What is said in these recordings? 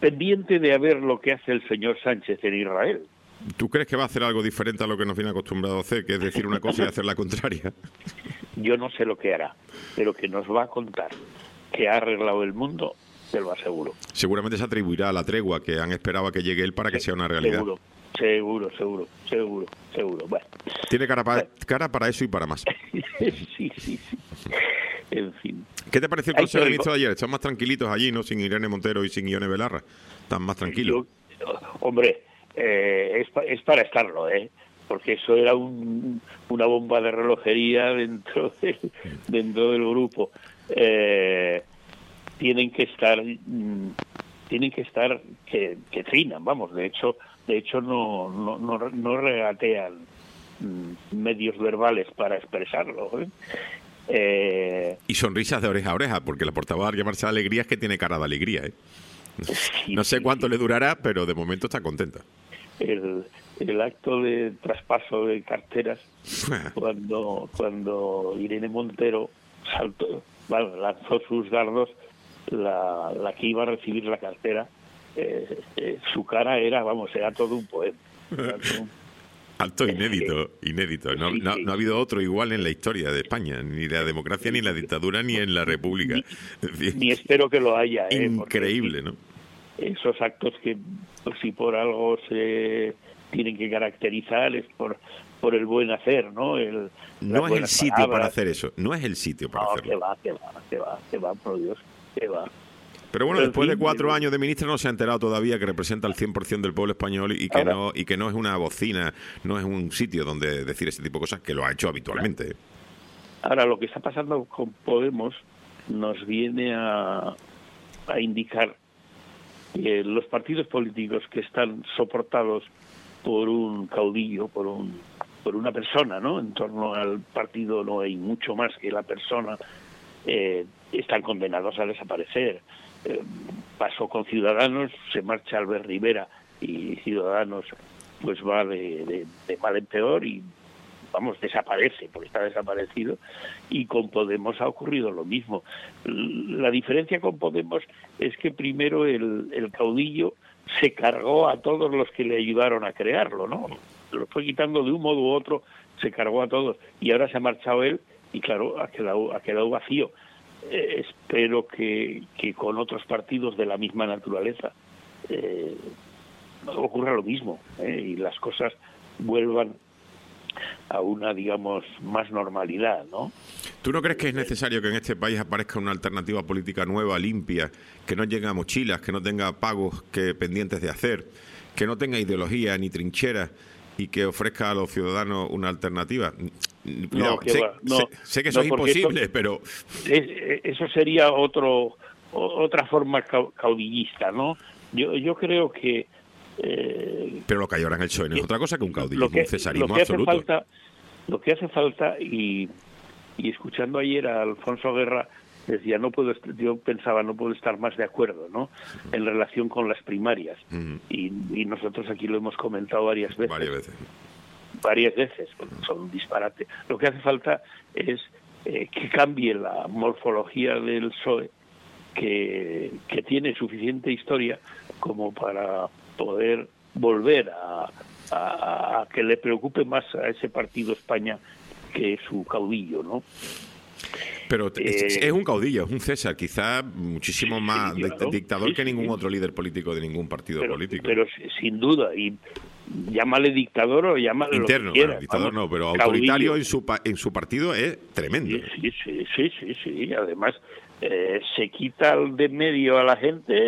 pendiente de ver lo que hace el señor Sánchez en Israel. ¿Tú crees que va a hacer algo diferente a lo que nos viene acostumbrado a hacer, que es decir una cosa y hacer la contraria? Yo no sé lo que hará, pero que nos va a contar que ha arreglado el mundo, te lo aseguro. Seguramente se atribuirá a la tregua que han esperado a que llegue él para que sea una realidad. Seguro. Bueno, Tiene cara para eso y para más. sí. En fin. ¿Qué te pareció el Consejo de Ministros de ayer? Están más tranquilitos allí, ¿no? Sin Irene Montero y sin Ione Belarra. Están más tranquilos. Hombre, es para estarlo, porque eso era una bomba de relojería dentro del grupo. Tienen que estar que trinan, vamos. De hecho no regatean medios verbales para expresarlo. Y sonrisas de oreja a oreja, porque la portavoz al llamarse Alegría es que tiene cara de alegría, No sé cuánto le durará, pero de momento está contenta. El acto de traspaso de carteras cuando Irene Montero lanzó sus dardos, la que iba a recibir la cartera, su cara era todo un poema. Alto inédito. No ha habido otro igual en la historia de España, ni la democracia, ni la dictadura, ni en la república. Ni espero que lo haya. Increíble, ¿no? Esos actos que, si por algo se tienen que caracterizar, es por el buen hacer, ¿no? No es el sitio para hacer eso. No es el sitio para hacerlo. Que va, por Dios, que va. Pero bueno, después de 4 años de ministra no se ha enterado todavía que representa el 100% del pueblo español y que no es una bocina, no es un sitio donde decir ese tipo de cosas, que lo ha hecho habitualmente. Ahora, lo que está pasando con Podemos nos viene a indicar que los partidos políticos que están soportados por un caudillo, por una persona, ¿no? En torno al partido no hay mucho más que la persona, están condenados a desaparecer. Pasó con Ciudadanos, se marcha Albert Rivera y Ciudadanos pues va de mal en peor y desaparece porque está desaparecido, y con Podemos ha ocurrido lo mismo. La diferencia con Podemos es que primero el caudillo se cargó a todos los que le ayudaron a crearlo, ¿no? Lo fue quitando de un modo u otro, se cargó a todos, y ahora se ha marchado él y claro, ha quedado vacío. Espero que con otros partidos de la misma naturaleza ocurra lo mismo, y las cosas vuelvan a una, digamos, más normalidad, ¿no? ¿Tú no crees que es necesario que en este país aparezca una alternativa política nueva, limpia, que no llegue a mochilas, que no tenga pagos pendientes de hacer, que no tenga ideología ni trincheras y que ofrezca a los ciudadanos una alternativa? Cuidado, sé que eso es imposible, pero eso sería otra forma caudillista, ¿no? Yo creo que pero lo que hay ahora en el PSOE no es otra cosa que un caudillismo, un cesarismo absoluto. Lo que hace falta, y escuchando ayer a Alfonso Guerra, decía, yo pensaba, no puedo estar más de acuerdo, ¿no? En relación con las primarias. Y nosotros aquí lo hemos comentado varias veces. Varias veces, son un disparate. Lo que hace falta es que cambie la morfología del PSOE, que tiene suficiente historia como para poder volver a que le preocupe más a ese partido España que su caudillo, ¿no? Pero es un caudillo, es un César, quizá muchísimo más dictador que ningún otro líder político de ningún partido político. Pero sin duda, y llámale dictador o llámale interno, lo que quieras, dictador no, pero autoritario en su partido es tremendo. Sí. Además, se quita de medio a la gente,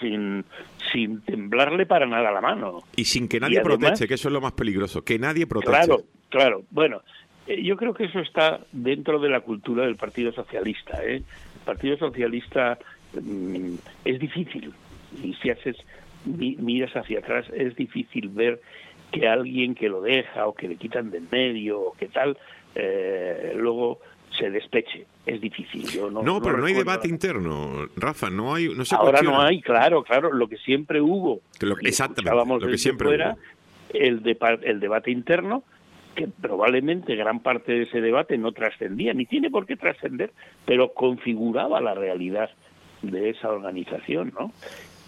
sin temblarle para nada la mano. Y sin que nadie proteste, que eso es lo más peligroso, que nadie proteste. Claro. Bueno, yo creo que eso está dentro de la cultura del Partido Socialista. El Partido Socialista es difícil, y si miras hacia atrás, es difícil ver que alguien que lo deja o que le quitan del medio o que tal, luego se despeche. Es difícil. Pero no hay debate interno, Rafa, no se ahora cuestiona. No hay, claro, lo que siempre hubo. Exactamente, lo que siempre hubo. El debate interno, que probablemente gran parte de ese debate no trascendía, ni tiene por qué trascender, pero configuraba la realidad de esa organización, ¿no?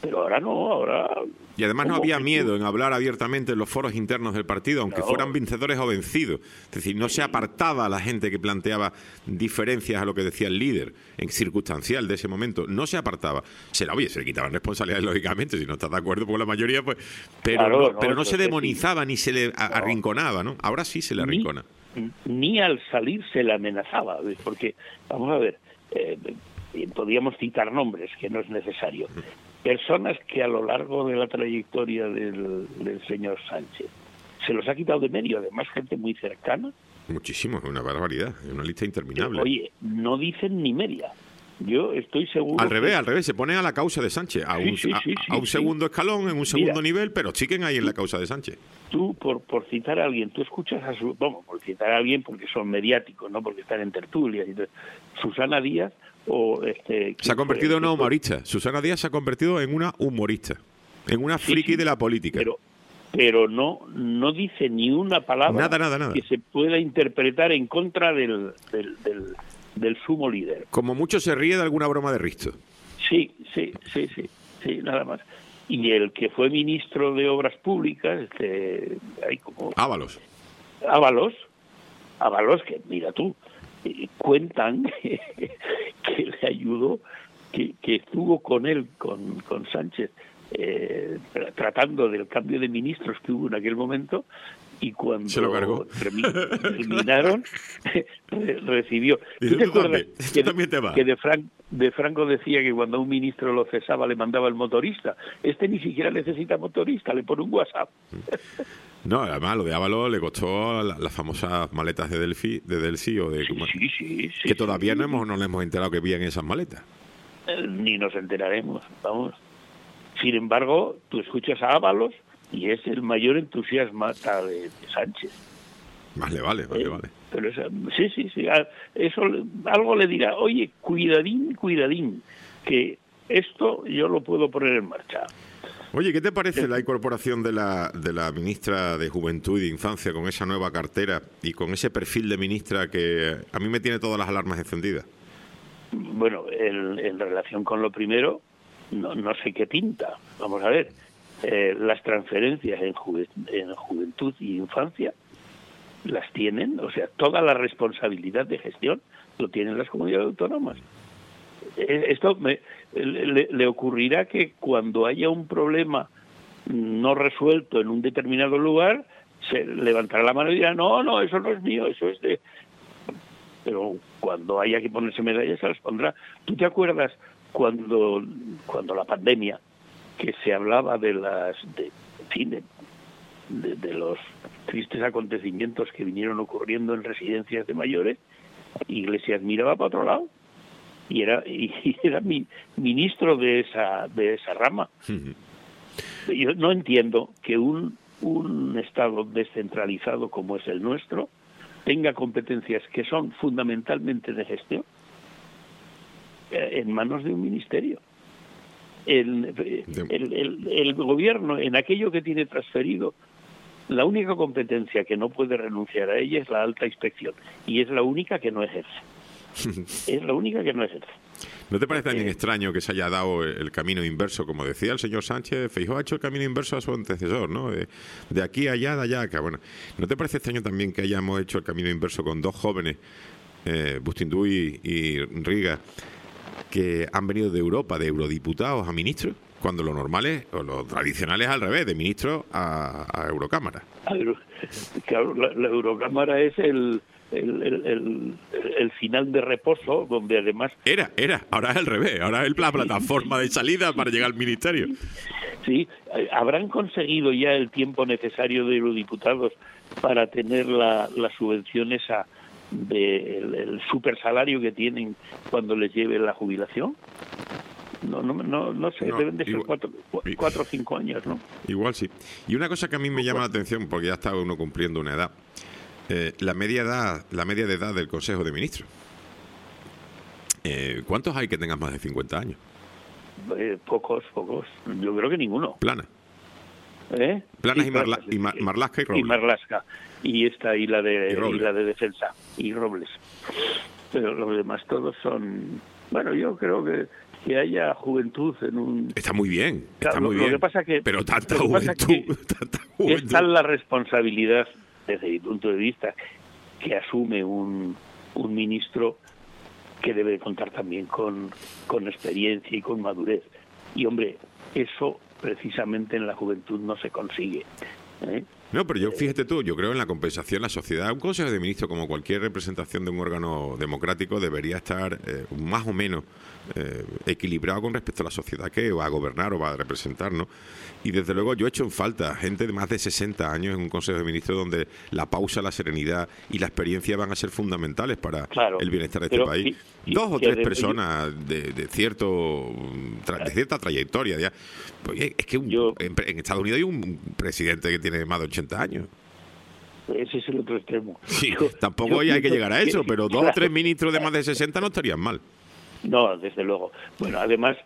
Pero ahora no, ahora... Y además no había miedo en hablar abiertamente en los foros internos del partido, aunque fueran vencedores o vencidos. Es decir, no se apartaba a la gente que planteaba diferencias a lo que decía el líder, en circunstancial de ese momento. No se apartaba. Se le quitaban responsabilidades, lógicamente, si no estás de acuerdo con la mayoría, pues... Pero no se demonizaba ni se le arrinconaba, ¿no? Ahora sí se le arrincona. Ni al salir se le amenazaba, ¿ves? Porque, vamos a ver, podríamos citar nombres, que no es necesario. Personas que a lo largo de la trayectoria del señor Sánchez se los ha quitado de medio, además gente muy cercana. Muchísimo, es una barbaridad, es una lista interminable. Oye, no dicen ni media. Yo estoy seguro... Al revés, se ponen a la causa de Sánchez, a un segundo escalón, en un segundo nivel, pero siguen ahí en la causa de Sánchez. Tú, por citar a alguien, tú escuchas a por citar a alguien porque son mediáticos, no porque están en tertulias y todo. Susana Díaz se ha convertido en una humorista. Susana Díaz se ha convertido en una humorista, en una friki de la política. Pero no dice ni una palabra nada. que se pueda interpretar en contra del sumo líder. Como mucho se ríe de alguna broma de Risto. Sí, nada más. Y el que fue ministro de Obras Públicas, Ábalos, que mira tú, cuentan que le ayudó, que estuvo con él, con Sánchez, tratando del cambio de ministros que hubo en aquel momento, y cuando se lo cargó. terminaron recibió. ¿Tú te acuerdas que de Franco decía que cuando un ministro lo cesaba le mandaba el motorista? Ni siquiera necesita motorista, le pone un WhatsApp. No, además lo de Ábalos le costó las famosas maletas de Delphi, sí, que todavía no nos hemos enterado que había en esas maletas. Ni nos enteraremos, vamos. Sin embargo, tú escuchas a Ábalos y es el mayor entusiasta de Sánchez. Más le vale. Pero sí. Eso algo le dirá, oye, cuidadín, que esto yo lo puedo poner en marcha. Oye, ¿qué te parece la incorporación de la ministra de Juventud y de Infancia con esa nueva cartera y con ese perfil de ministra que a mí me tiene todas las alarmas encendidas? Bueno, en relación con lo primero, no sé qué pinta. Vamos a ver, las transferencias en juventud y infancia las tienen, o sea, toda la responsabilidad de gestión lo tienen las comunidades autónomas. Esto le ocurrirá que cuando haya un problema no resuelto en un determinado lugar, se levantará la mano y dirá, no, eso no es mío, eso es de... Pero cuando haya que ponerse medallas se las pondrá. ¿Tú te acuerdas cuando la pandemia, que se hablaba de los tristes acontecimientos que vinieron ocurriendo en residencias de mayores? Iglesias miraba para otro lado y era ministro de esa rama. Yo no entiendo que un Estado descentralizado como es el nuestro tenga competencias que son fundamentalmente de gestión en manos de un ministerio. El gobierno, en aquello que tiene transferido, la única competencia que no puede renunciar a ella es la alta inspección, y es la única que no ejerce. ¿No te parece también extraño que se haya dado el camino inverso? Como decía el señor Sánchez, Feijóo ha hecho el camino inverso a su antecesor, ¿no? De aquí a allá, de allá a acá. Bueno, ¿no te parece extraño también que hayamos hecho el camino inverso con dos jóvenes, Bustinduy y Riga, que han venido de Europa, de eurodiputados a ministros, cuando lo normal es, o lo tradicional es al revés, de ministros a Eurocámara? Claro, la Eurocámara es el final de reposo, donde además... Ahora es al revés, ahora es la plataforma de salida para llegar al ministerio. Sí, habrán conseguido ya el tiempo necesario de eurodiputados para tener la subvención esa del supersalario que tienen cuando les lleve la jubilación. No sé, deben de ser 4 o 5 años, ¿no? Igual sí. Y una cosa que a mí me llama la atención, porque ya está uno cumpliendo una edad, la media de edad del Consejo de Ministros. ¿Cuántos hay que tengan más de 50 años? Pocos. Yo creo que ninguno. Planas y Marlaska y Robles. Y Marlaska. Y la de Defensa. Y Robles. Pero los demás todos son... Bueno, yo creo que que haya juventud en un... Está muy bien, Claro, está muy bien. Lo que pasa que, pero tanta lo que pasa juventud, que tanta es juventud. tal la responsabilidad, desde mi punto de vista, que asume un ministro, que debe contar también con experiencia y con madurez. Y, hombre, eso precisamente en la juventud no se consigue, ¿eh? No, pero fíjate tú, yo creo en la compensación. La sociedad, un consejo de ministros, como cualquier representación de un órgano democrático, debería estar más o menos equilibrado con respecto a la sociedad que va a gobernar o va a representar, ¿no? Y desde luego yo he hecho en falta gente de más de 60 años en un consejo de ministros donde la pausa, la serenidad y la experiencia van a ser fundamentales para el bienestar de este país. Dos o tres personas de cierta trayectoria. Ya. Pues es que en Estados Unidos hay un presidente que tiene más de 80 años. Ese es el otro extremo. Sí, tampoco hay que llegar a eso, pero dos o tres ministros de más de 60 no estarían mal. No, desde luego. Bueno, además,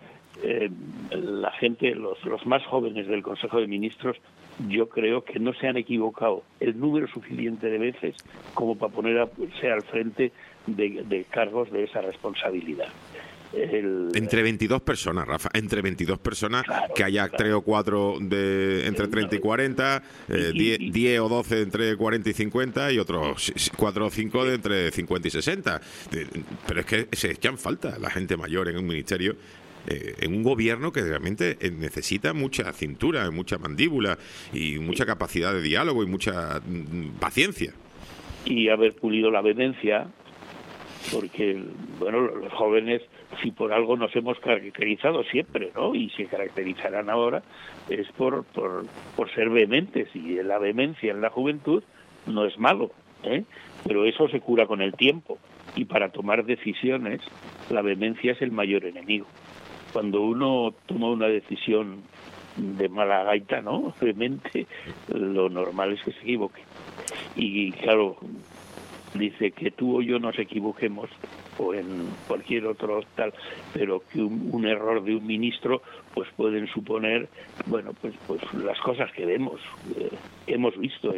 la gente, los más jóvenes del Consejo de Ministros, yo creo que no se han equivocado el número suficiente de veces como para ponerse al frente de cargos de esa responsabilidad. Entre 22 personas, Rafa, entre 22 personas, claro, que haya 3 o 4 entre 30 y 40, 10 o 12 entre 40 y 50 y otros 4 o 5 de entre 50 y 60. Pero es que se echan falta la gente mayor en un ministerio, en un gobierno que realmente necesita mucha cintura, mucha mandíbula y mucha capacidad de diálogo y mucha paciencia. Y haber pulido la vehemencia, porque, bueno, los jóvenes, si por algo nos hemos caracterizado siempre, ¿no? Y se caracterizarán ahora, es por ser vehementes, y la vehemencia en la juventud no es malo, ¿eh? Pero eso se cura con el tiempo, y para tomar decisiones la vehemencia es el mayor enemigo. Cuando uno toma una decisión de mala gaita, ¿no?, vehemente, lo normal es que se equivoque. Y claro, dice que tú o yo nos equivoquemos, o en cualquier otro tal, pero que un error de un ministro pues pueden suponer, bueno, pues las cosas que hemos visto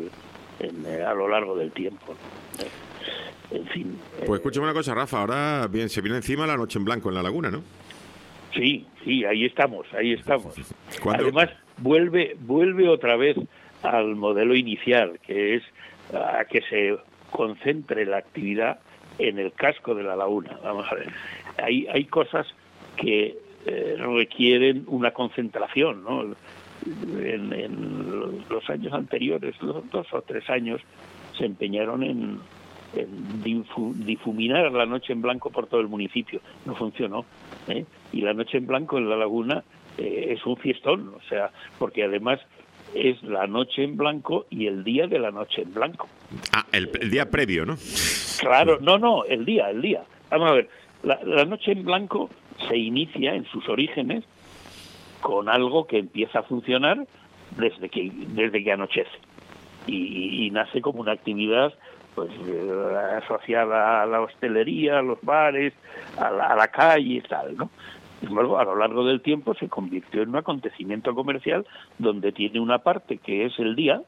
a lo largo del tiempo. En fin. Pues escúchame una cosa, Rafa, ahora bien, se viene encima la noche en blanco en La Laguna, ¿no? Sí, ahí estamos. ¿Cuándo? Además, vuelve otra vez al modelo inicial, que es a que se concentre la actividad en el casco de La Laguna. Vamos a ver, hay cosas que requieren una concentración, ¿no? En los años anteriores, los 2 o 3 años, se empeñaron en difuminar la noche en blanco por todo el municipio. No funcionó, ¿eh? Y la noche en blanco en La Laguna es un fiestón, o sea, porque además es la noche en blanco y el día de la noche en blanco. Ah, el día previo, ¿no? Claro, no, el día. Vamos a ver, la noche en blanco se inicia en sus orígenes con algo que empieza a funcionar desde que anochece y nace como una actividad pues asociada a la hostelería, a los bares, a la calle y tal, ¿no? Luego, a lo largo del tiempo se convirtió en un acontecimiento comercial donde tiene una parte que es el día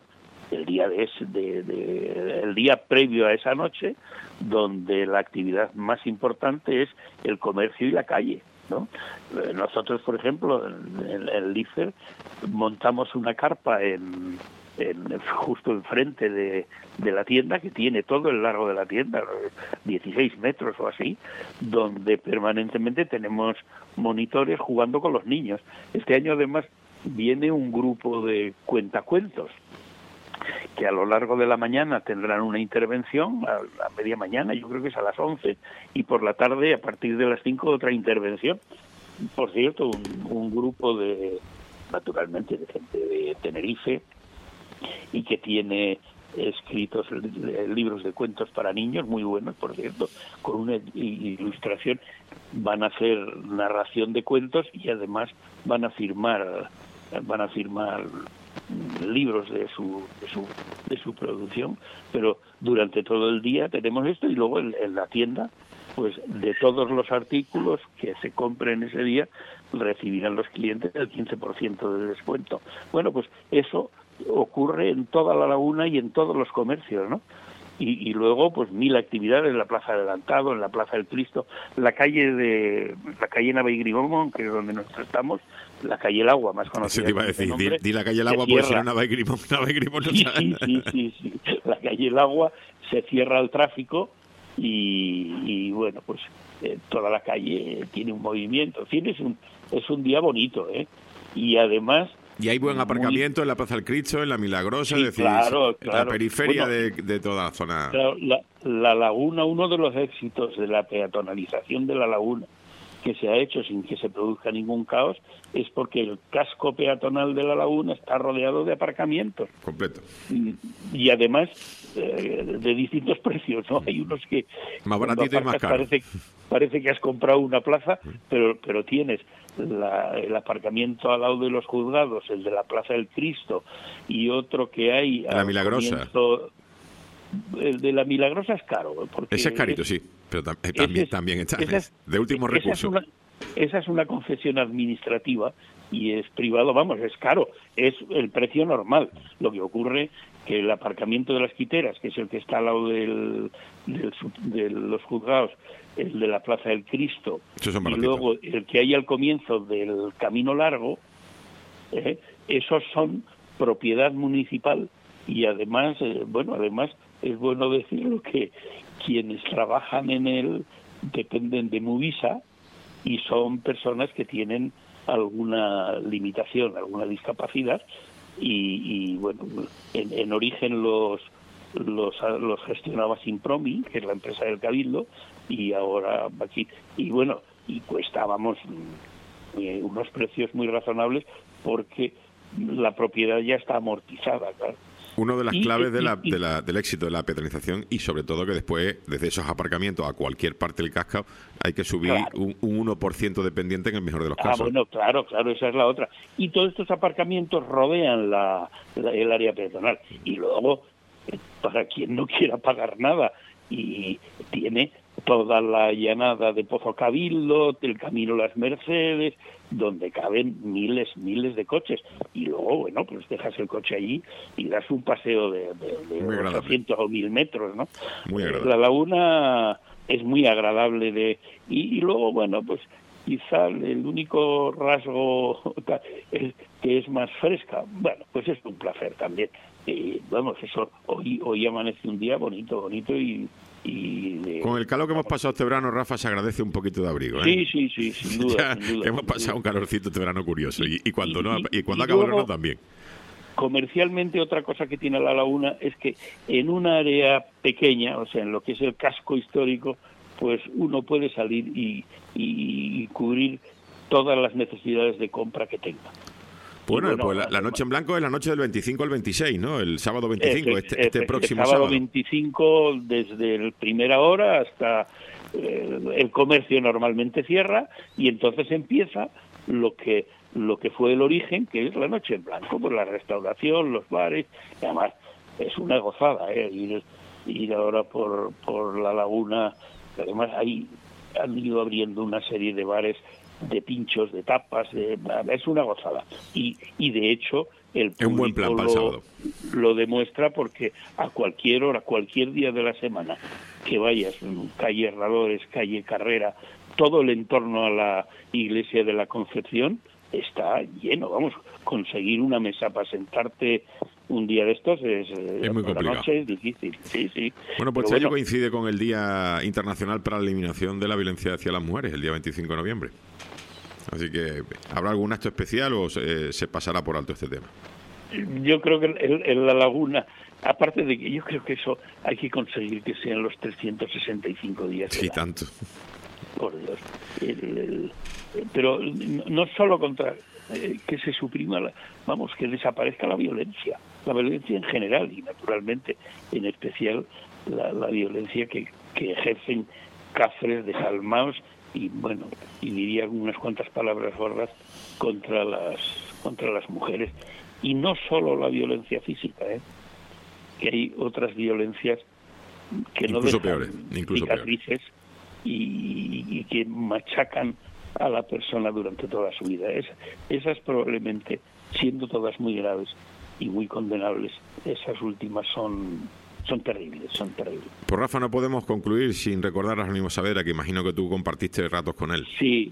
el día previo a esa noche, donde la actividad más importante es el comercio y la calle, ¿no? Nosotros, por ejemplo, en el Lícer montamos una carpa justo enfrente de la tienda, que tiene todo el largo de la tienda, 16 metros o así, donde permanentemente tenemos monitores jugando con los niños. Este año además viene un grupo de cuentacuentos que a lo largo de la mañana tendrán una intervención, a la media mañana, yo creo que es a las 11, y por la tarde, a partir de las 5, otra intervención. Por cierto, un grupo naturalmente de gente de Tenerife, y que tiene escritos libros de cuentos para niños muy buenos, por cierto, con una ilustración. Van a hacer narración de cuentos y además van a firmar libros de su producción, pero durante todo el día tenemos esto, y luego en la tienda, pues de todos los artículos que se compren ese día recibirán los clientes el 15% de descuento. Bueno, pues eso ocurre en toda La Laguna y en todos los comercios, ¿no? Y luego, pues 1000 actividades en la Plaza Adelantado, en la Plaza del Cristo, la calle Nava y Grimón, que es donde nosotros estamos, la calle El Agua, más conocida. Eso te iba a decir, di la calle El Agua, porque si no Nava y Grimón no sí. La calle El Agua se cierra al tráfico y bueno, pues toda la calle tiene un movimiento. En fin, es un día bonito, ¿eh? Y además... Y hay buen aparcamiento en la Plaza del Cristo, en la Milagrosa, sí, es decir, claro. la periferia bueno, de toda la zona. Claro, la laguna, uno de los éxitos de la peatonalización de la laguna, que se ha hecho sin que se produzca ningún caos, es porque el casco peatonal de la laguna está rodeado de aparcamientos. Completo. Y además de distintos precios, ¿no? Hay unos que... Más baratito y más caro. Parece que has comprado una plaza, pero tienes el aparcamiento al lado de los juzgados, el de la Plaza del Cristo, y otro que hay... La Milagrosa. El de la Milagrosa es caro. Porque ese es carito, sí, pero también está de último recurso. Esa es una concesión administrativa y es privado, vamos, es caro, es el precio normal. Lo que ocurre que el aparcamiento de las Quiteras, que es el que está al lado de los juzgados, el de la Plaza del Cristo, y luego el que hay al comienzo del Camino Largo, esos son propiedad municipal y además, además es bueno decirlo que quienes trabajan en él dependen de Movisa y son personas que tienen alguna limitación, alguna discapacidad y bueno, en origen los gestionaba Simpromi, que es la empresa del Cabildo, y ahora aquí, y bueno, y cuestábamos unos precios muy razonables porque la propiedad ya está amortizada, claro. Una de las claves del éxito de la peatonalización y sobre todo que después, desde esos aparcamientos a cualquier parte del casco, hay que subir un 1% de pendiente en el mejor de los casos. Bueno, claro, esa es la otra. Y todos estos aparcamientos rodean el área peatonal. Y luego, para quien no quiera pagar nada, y tiene toda la llanada de Pozo Cabildo, el Camino Las Mercedes, donde caben miles de coches. Y luego, bueno, pues dejas el coche allí y das un paseo de 800 o 1000 metros, ¿no? Muy agradable. La laguna es muy agradable y luego, bueno, pues quizá el único rasgo es que es más fresca. Bueno, pues es un placer también. Vamos, eso, hoy amanece un día bonito y con el calor que hemos pasado este verano, Rafa, se agradece un poquito de abrigo, ¿eh? Sí, sin duda. Que hemos pasado un calorcito este verano curioso y cuando acaba el verano también. Comercialmente, otra cosa que tiene la laguna es que en un área pequeña, o sea, en lo que es el casco histórico, pues uno puede salir y cubrir todas las necesidades de compra que tenga. Bueno, pues la noche en blanco es la noche del 25 al 26, ¿no? El sábado 25, este próximo sábado. El sábado 25, desde la primera hora hasta el comercio normalmente cierra y entonces empieza lo que fue el origen, que es la noche en blanco, pues la restauración, los bares, y además es una gozada, ir ahora por la laguna. Además han ido abriendo una serie de bares de pinchos, de tapas, es una gozada. Y de hecho, el público un buen plan para el sábado. Lo demuestra porque a cualquier hora, cualquier día de la semana que vayas, calle Herradores, calle Carrera, todo el entorno a la iglesia de la Concepción está lleno. Vamos, conseguir una mesa para sentarte un día de estos es muy complicado. La noche es difícil, sí. Bueno, pues este año coincide con el Día Internacional para la Eliminación de la Violencia hacia las Mujeres, el día 25 de noviembre. Así que, ¿habrá algún acto especial o se pasará por alto este tema? Yo creo que en la laguna, aparte de que yo creo que eso hay que conseguir que sean los 365 días. Sí, tanto. Por Dios. Pero no solo contra que se suprima, que desaparezca la violencia en general y naturalmente, en especial, la violencia que ejercen cafres desalmados y bueno, y diría unas cuantas palabras gordas contra las mujeres. Y no solo la violencia física, que hay otras violencias que no dejan cicatrices y que machacan a la persona durante toda su vida. Esas probablemente, siendo todas muy graves y muy condenables, esas últimas son son terribles, son terribles. Pues Rafa, no podemos concluir sin recordar a Jerónimo Saavedra, que imagino que tú compartiste ratos con él. Sí.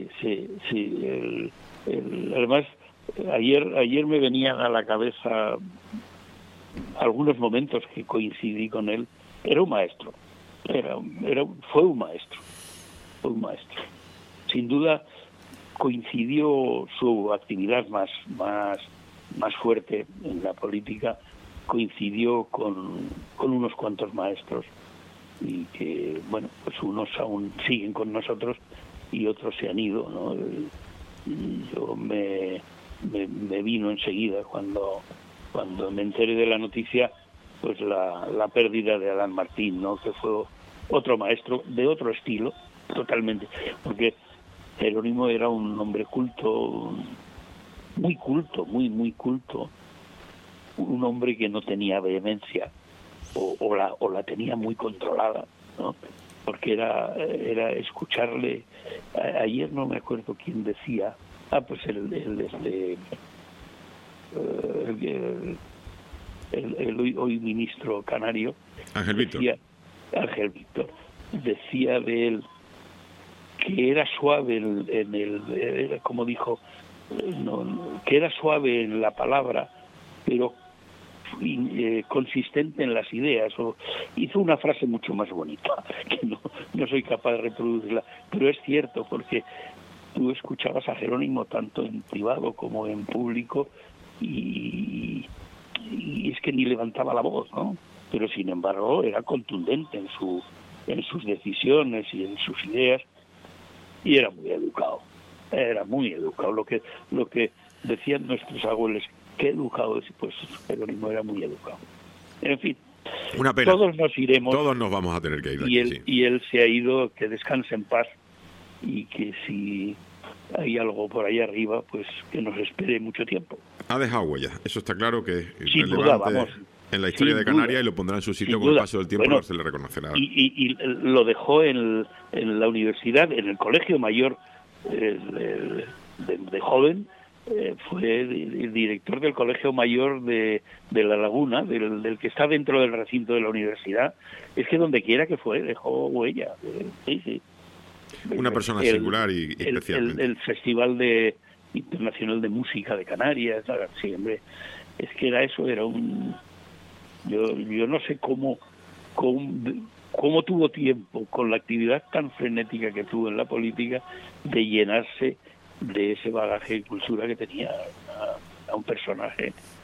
Además, ayer me venían a la cabeza algunos momentos que coincidí con él. Era un maestro, fue un maestro. Sin duda coincidió su actividad más fuerte en la política, coincidió con unos cuantos maestros, y que, bueno, pues unos aún siguen con nosotros y otros se han ido, ¿no? Yo me vino enseguida cuando me enteré de la noticia, pues la pérdida de Adán Martín, ¿no? Que fue otro maestro de otro estilo totalmente, porque Jerónimo era un hombre culto, muy culto, muy culto, un hombre que no tenía vehemencia o la tenía muy controlada, ¿no? Porque era escucharle. Ayer no me acuerdo quién decía, pues el hoy ministro canario, Ángel Víctor. Decía de él que era suave como dijo, que era suave en la palabra, pero consistente en las ideas. O hizo una frase mucho más bonita, que no soy capaz de reproducirla, pero es cierto, porque tú escuchabas a Jerónimo tanto en privado como en público, y es que ni levantaba la voz, ¿no? Pero sin embargo era contundente en sus decisiones y en sus ideas, y era muy educado. Lo que decían nuestros abuelos, qué educado es, pues Jerónimo era muy educado. En fin, una pena. Todos nos iremos. Todos nos vamos a tener que ir. Y él se ha ido, que descanse en paz, y que si hay algo por ahí arriba, pues que nos espere mucho tiempo. Ha dejado huella, eso está claro, que es sin relevante duda, vamos, en la historia de Canarias, y lo pondrá en su sitio con el paso del tiempo. Bueno, se le reconocerá. Y lo dejó en la universidad, en el colegio mayor de joven. Fue el director del colegio mayor de La Laguna, del que está dentro del recinto de la universidad. Es que donde quiera que fue, dejó huella. Sí. Una persona singular y especial. El Festival Internacional de Música de Canarias, siempre. Es que era un... Yo no sé cómo tuvo tiempo, con la actividad tan frenética que tuvo en la política, de llenarse de ese bagaje de cultura que tenía a un personaje